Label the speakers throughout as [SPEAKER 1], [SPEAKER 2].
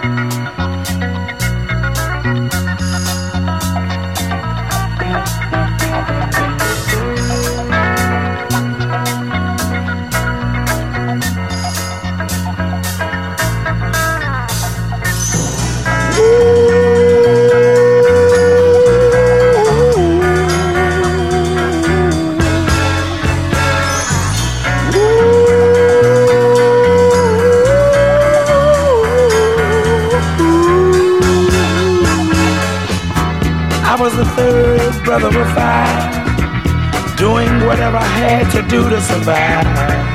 [SPEAKER 1] I was the third brother of five, doing whatever I had to do to survive.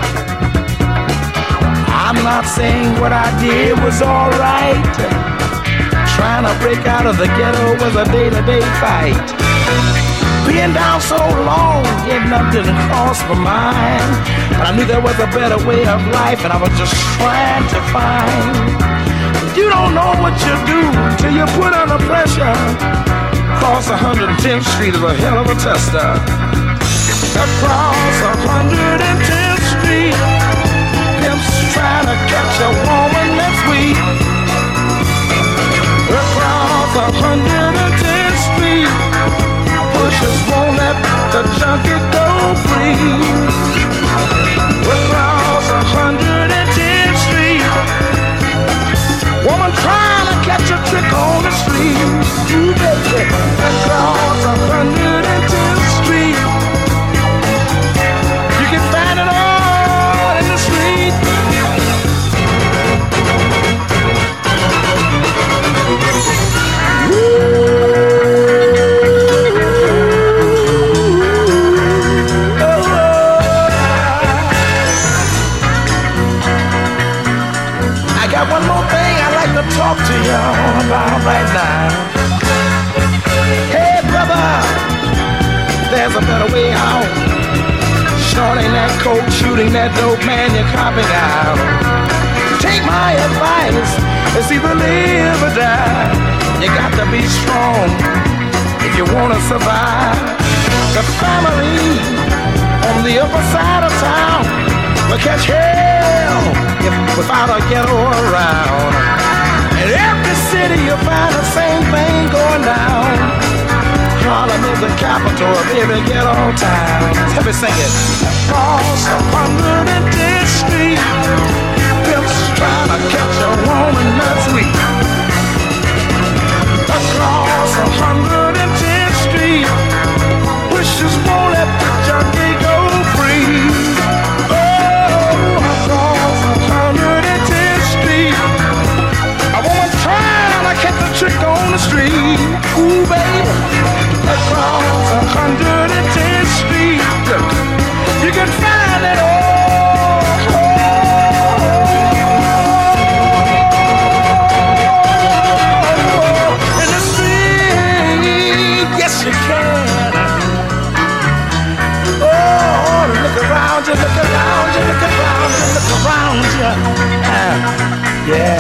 [SPEAKER 1] I'm not saying what I did was alright. Trying to break out of the ghetto was a day-to-day fight. Being down so long, getting up didn't cross my mind. But I knew there was a better way of life, and I was just trying to find. You don't know what you do till you put under pressure. Across 110th Street is a hell of a tester. Across 110th Street, pimps trying to catch a woman that's weak. Across 110th Street, pushers won't let the junkie go free. Across 110th Street, woman trying to catch a trick on the street. You baby, across 110th Street, you can find it all in the street. I got one more thing I'd like to talk to y'all about right now. Hey brother, there's a better way out. Shorting that coke, shooting that dope, man, you're copping out. Take my advice, it's either live or die. You got to be strong if you want to survive. The family on the upper side of town will catch hell if without a ghetto around. In every city you'll find the same thing going down. Harlem is the capital of every ghetto town. Let me sing it. Across 110th Street, pimps trying to catch a woman that's weak. Across 110th Street, wishes won't let the junkie go free. Oh, across 110th Street, a woman trying to catch a trick on the street. Ooh, baby. Across 110th Street, you can find it all. In the street, yes you can. Oh, look around you, look around you, look around you, look around you. Yeah.